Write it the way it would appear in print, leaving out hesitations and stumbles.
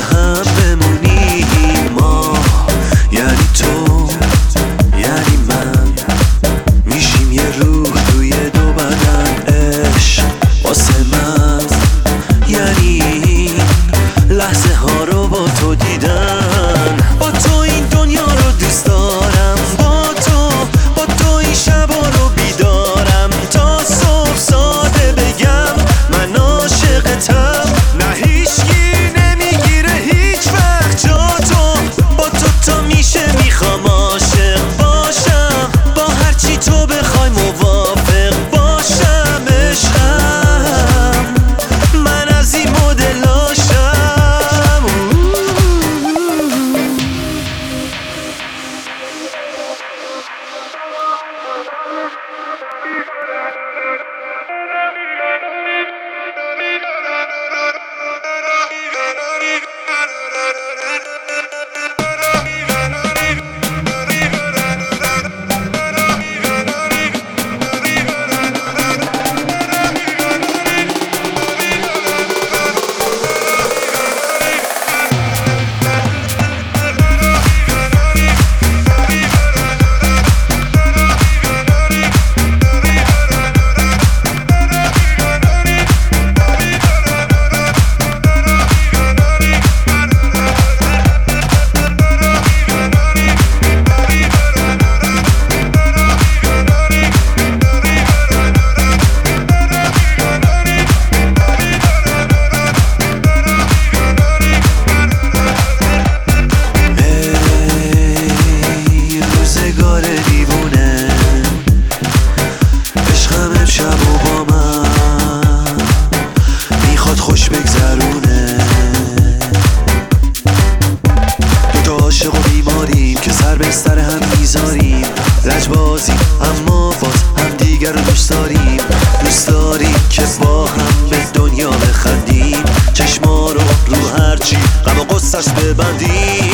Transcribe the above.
هم بمونیم ما، یعنی تو یعنی من، میشیم یه روح توی دو بدن. عشق واسه من یعنی این لحظه ها رو با تو دیدن. با تو این دنیا رو دوست دارم، با تو این شبا رو بیدارم، تا صبح ساده بگم من عاشقتم. نه هیچکی نمیگیره هیچ وقت جا تو، با تو تا میشه میخوام عاشق باشم، با هرچی تو بخوای موافق باشم. عشقم من از این مدلاشم. خوش بگذرونه دوتا عاشق و بیماریم که سر به سر هم میذاریم، لجبازیم اما باز هم دیگر رو دوست داریم که با هم به دنیا بخندیم، چشما رو هرچی غم و غصه‌اش ببندیم.